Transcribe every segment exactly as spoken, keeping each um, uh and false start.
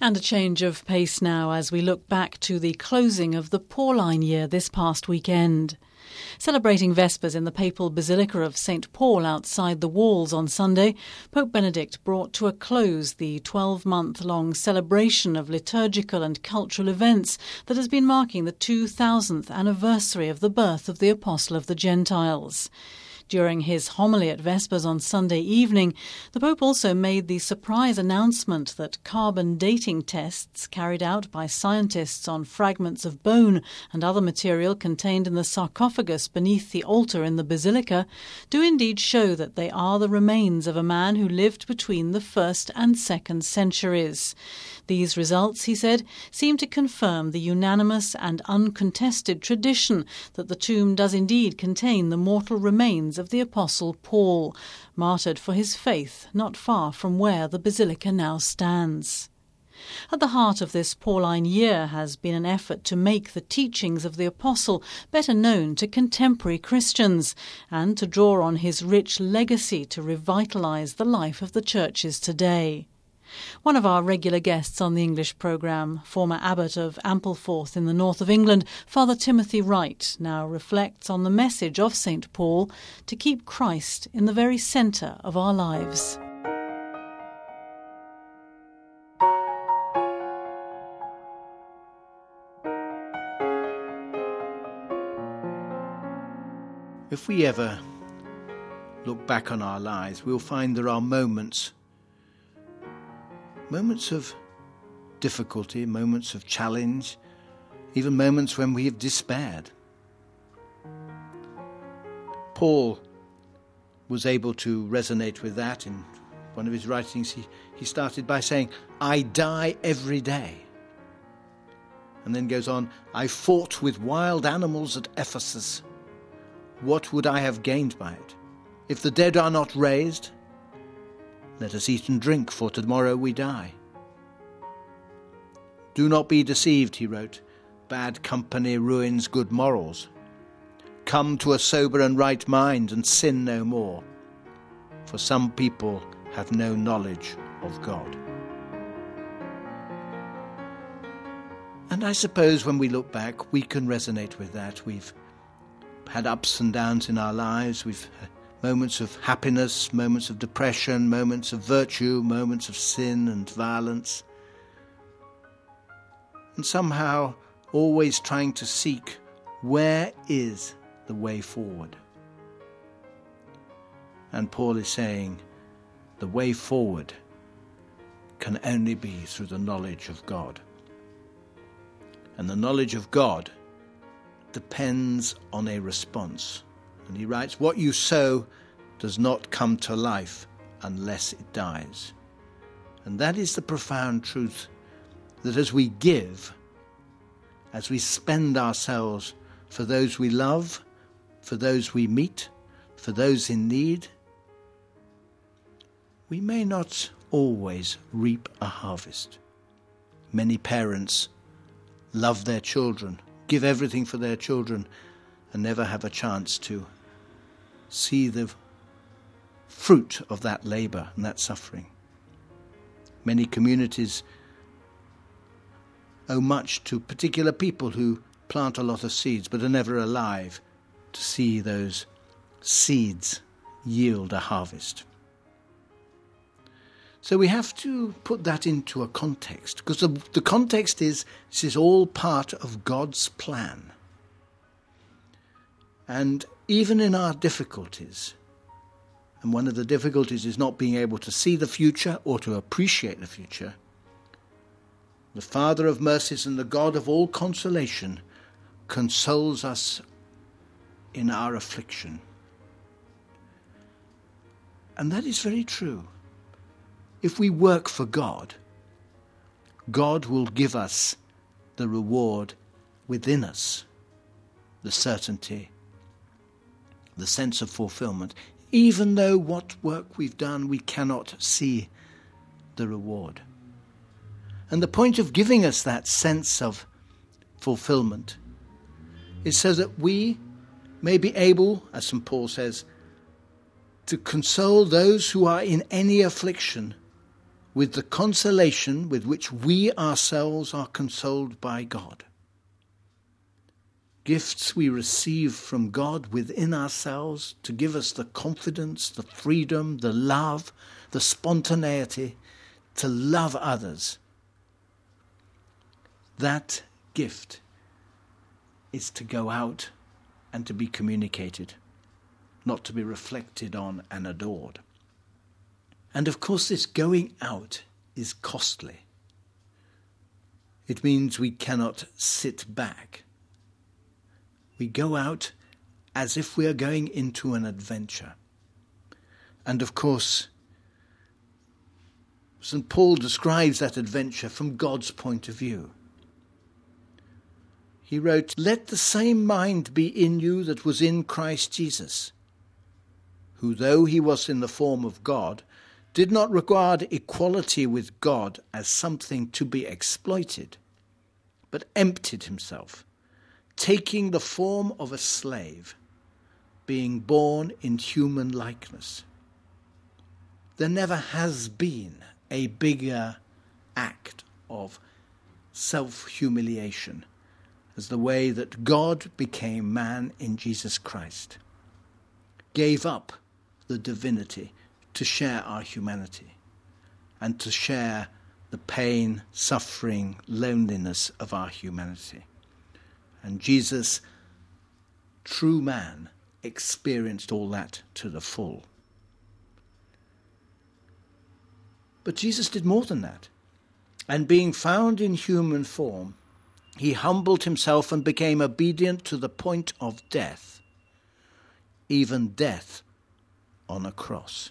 And a change of pace now as we look back to the closing of the Pauline year this past weekend. Celebrating Vespers in the Papal Basilica of Saint Paul outside the walls on Sunday, Pope Benedict brought to a close the twelve-month-long celebration of liturgical and cultural events that has been marking the two thousandth anniversary of the birth of the Apostle of the Gentiles. During his homily at Vespers on Sunday evening, the Pope also made the surprise announcement that carbon dating tests carried out by scientists on fragments of bone and other material contained in the sarcophagus beneath the altar in the basilica do indeed show that they are the remains of a man who lived between the first and second centuries. These results, he said, seem to confirm the unanimous and uncontested tradition that the tomb does indeed contain the mortal remains of the Apostle Paul, martyred for his faith not far from where the basilica now stands. At the heart of this Pauline year has been an effort to make the teachings of the Apostle better known to contemporary Christians and to draw on his rich legacy to revitalise the life of the churches today. One of our regular guests on the English programme, former abbot of Ampleforth in the north of England, Father Timothy Wright, now reflects on the message of Saint Paul to keep Christ in the very centre of our lives. If we ever look back on our lives, we'll find there are moments Moments of difficulty, moments of challenge, even moments when we have despaired. Paul was able to resonate with that. In one of his writings, he, he started by saying, "I die every day." And then goes on, "I fought with wild animals at Ephesus. What would I have gained by it? If the dead are not raised, let us eat and drink, for tomorrow we die." "Do not be deceived," he wrote. "Bad company ruins good morals. Come to a sober and right mind and sin no more, for some people have no knowledge of God." And I suppose when we look back, we can resonate with that. We've had ups and downs in our lives. We've had moments of happiness, moments of depression, moments of virtue, moments of sin and violence. And somehow always trying to seek, where is the way forward? And Paul is saying, the way forward can only be through the knowledge of God. And the knowledge of God depends on a response. And he writes, "What you sow does not come to life unless it dies." And that is the profound truth, that as we give, as we spend ourselves for those we love, for those we meet, for those in need, we may not always reap a harvest. Many parents love their children, give everything for their children, and never have a chance to see the fruit of that labour and that suffering. Many communities owe much to particular people who plant a lot of seeds but are never alive to see those seeds yield a harvest. So we have to put that into a context, because the, the context is this is all part of God's plan. And even in our difficulties, and one of the difficulties is not being able to see the future or to appreciate the future, the Father of mercies and the God of all consolation consoles us in our affliction. And that is very true. If we work for God, God will give us the reward within us, the certainty, the sense of fulfillment, even though what work we've done we cannot see the reward. And the point of giving us that sense of fulfillment is so that we may be able, as Saint Paul says, to console those who are in any affliction with the consolation with which we ourselves are consoled by God. Gifts we receive from God within ourselves to give us the confidence, the freedom, the love, the spontaneity to love others. That gift is to go out and to be communicated, not to be reflected on and adored. And of course, this going out is costly. It means we cannot sit back. We go out as if we are going into an adventure. And of course, Saint Paul describes that adventure from God's point of view. He wrote, "Let the same mind be in you that was in Christ Jesus, who, though he was in the form of God, did not regard equality with God as something to be exploited, but emptied himself, taking the form of a slave, being born in human likeness." There never has been a bigger act of self-humiliation as the way that God became man in Jesus Christ, gave up the divinity to share our humanity and to share the pain, suffering, loneliness of our humanity. And Jesus, true man, experienced all that to the full. But Jesus did more than that. And being found in human form, he humbled himself and became obedient to the point of death, even death on a cross.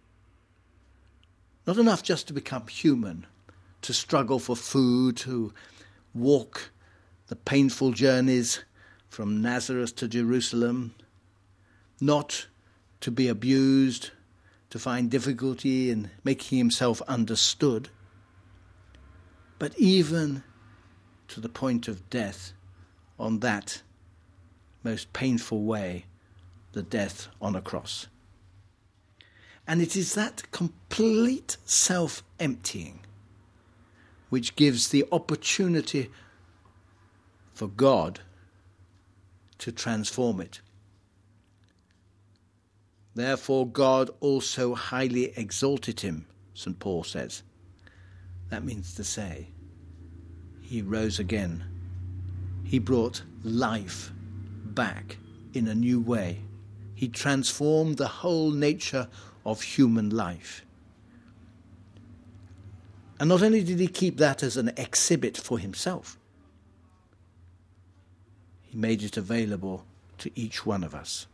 Not enough just to become human, to struggle for food, to walk the painful journeys from Nazareth to Jerusalem, not to be abused, to find difficulty in making himself understood, but even to the point of death on that most painful way, the death on a cross. And it is that complete self-emptying which gives the opportunity for God to transform it. Therefore God also highly exalted him, Saint Paul says. That means to say, he rose again. He brought life back in a new way. He transformed the whole nature of human life. And not only did he keep that as an exhibit for himself, he made it available to each one of us.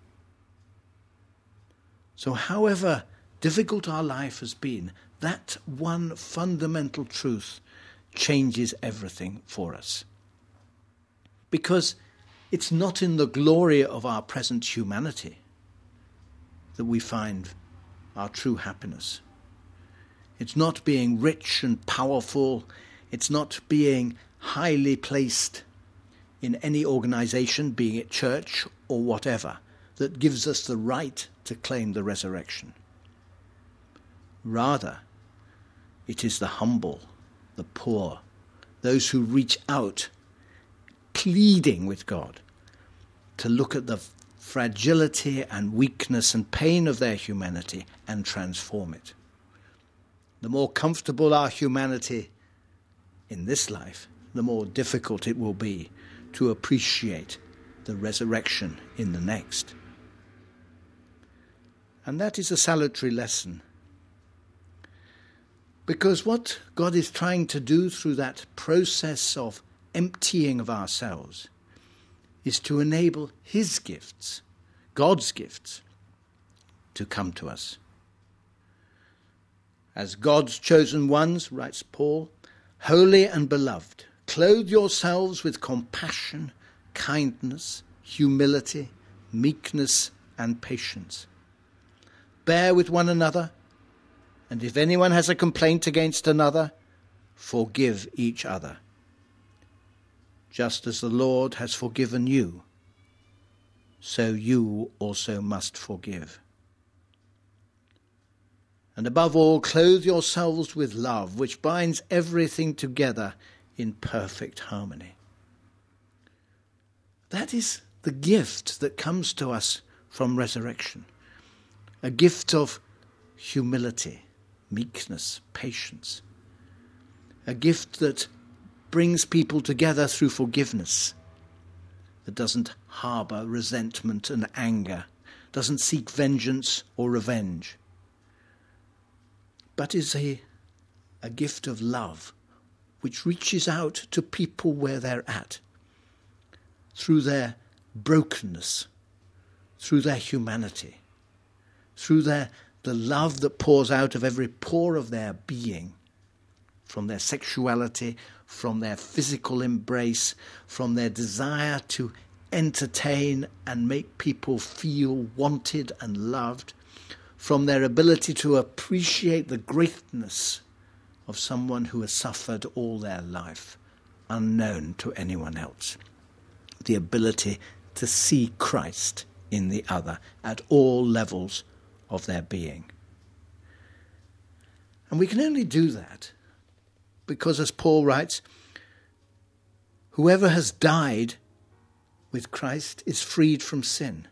So however difficult our life has been, that one fundamental truth changes everything for us. Because it's not in the glory of our present humanity that we find our true happiness. It's not being rich and powerful. It's not being highly placed in any organization, being it church or whatever, that gives us the right to claim the resurrection. Rather, it is the humble, the poor, those who reach out, pleading with God to look at the fragility and weakness and pain of their humanity and transform it. The more comfortable our humanity in this life, the more difficult it will be to appreciate the resurrection in the next. And that is a salutary lesson. Because what God is trying to do through that process of emptying of ourselves is to enable his gifts, God's gifts, to come to us. As God's chosen ones, writes Paul, holy and beloved, clothe yourselves with compassion, kindness, humility, meekness, and patience. Bear with one another, and if anyone has a complaint against another, forgive each other. Just as the Lord has forgiven you, so you also must forgive. And above all, clothe yourselves with love, which binds everything together in perfect harmony. That is the gift that comes to us from resurrection. A gift of humility, meekness, patience. A gift that brings people together through forgiveness, that doesn't harbour resentment and anger, doesn't seek vengeance or revenge, but is a, a gift of love which reaches out to people where they're at, through their brokenness, through their humanity, through their the love that pours out of every pore of their being, from their sexuality, from their physical embrace, from their desire to entertain and make people feel wanted and loved, from their ability to appreciate the greatness of someone who has suffered all their life, unknown to anyone else. The ability to see Christ in the other at all levels of their being. And we can only do that because, as Paul writes, whoever has died with Christ is freed from sin.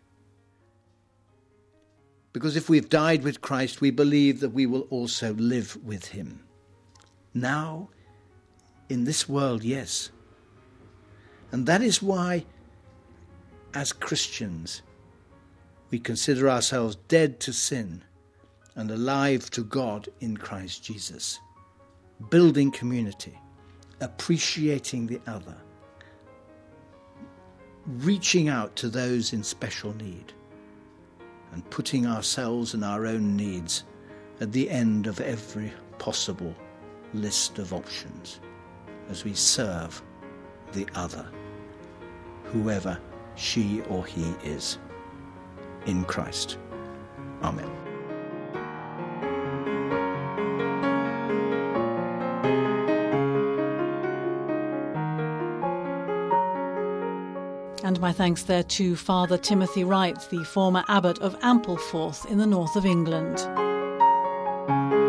Because if we've died with Christ, we believe that we will also live with him. Now, in this world, yes. And that is why, as Christians, we consider ourselves dead to sin and alive to God in Christ Jesus. Building community, appreciating the other, reaching out to those in special need, and putting ourselves and our own needs at the end of every possible list of options as we serve the other, whoever she or he is, in Christ. Amen. And my thanks there to Father Timothy Wright, the former abbot of Ampleforth in the north of England.